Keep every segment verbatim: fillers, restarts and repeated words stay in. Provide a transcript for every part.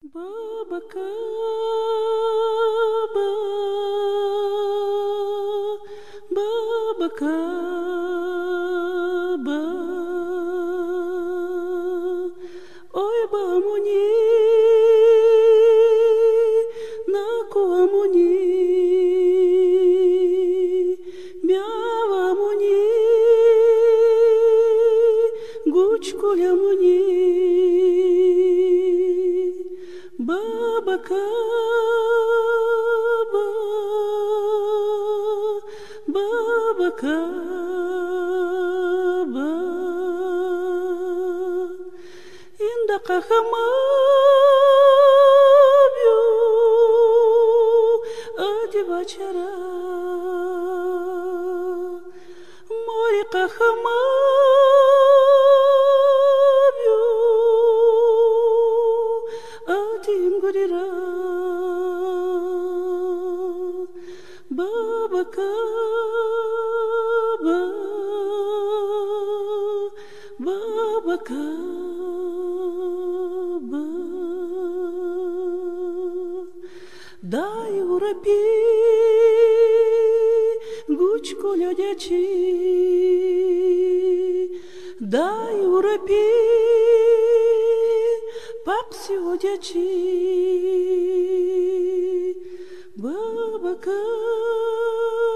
Baba Kaba, Baba Kaba, oi bamuni, nakuamuni, miavamuni, guchkulamuni. Baba Kaba, Baba Kaba, inda kahamabyo adivachara, mori kahamabyo atimgurira. Baba Kaba, Baba Kaba, dai urapi guchko lyodechi, dai urapi папси одячи. Baba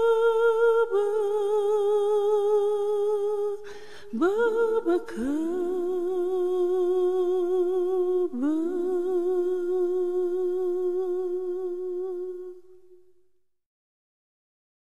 Kaba, Baba Kaba.